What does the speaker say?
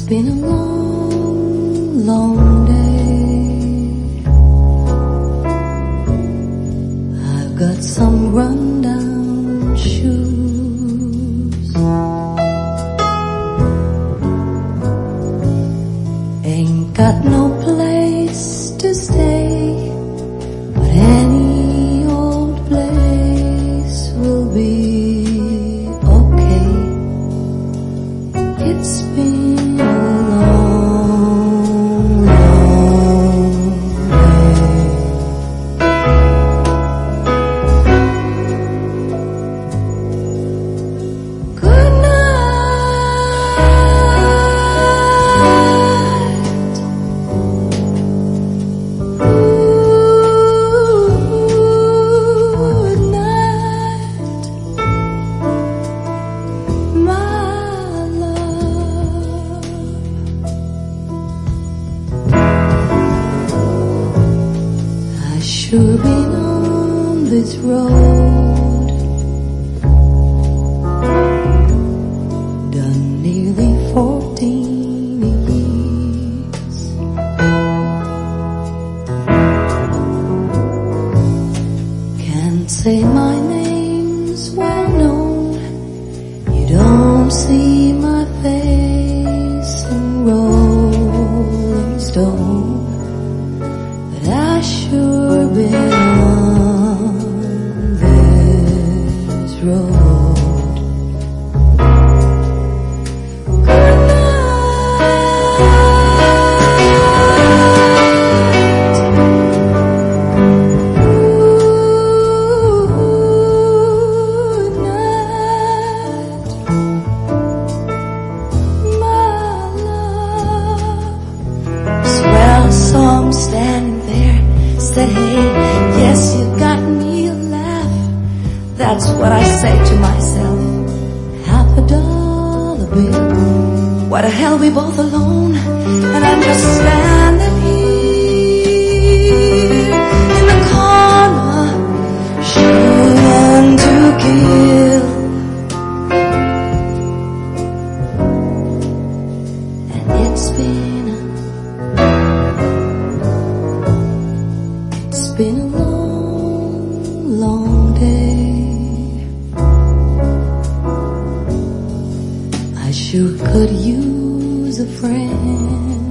been a long, long day. I've got some rundown shoes. Ain't got no place to stay, but any old place will be okay. It's been a long, long day. Good night. Good night, my love. I sure been on this road, done nearly 14 years. Can't say my name's well known. You don't see my face in Rolling Stone, but I sure been on this road. Good night. Good night, my love. Swell song standing there, said, hey, yes, you got me a laugh. That's what I say to myself. $50 bill. What the hell, we both alone, and I'm just standing here in the corner, shooting to kill. And it's been a long, long day. I sure could use a friend.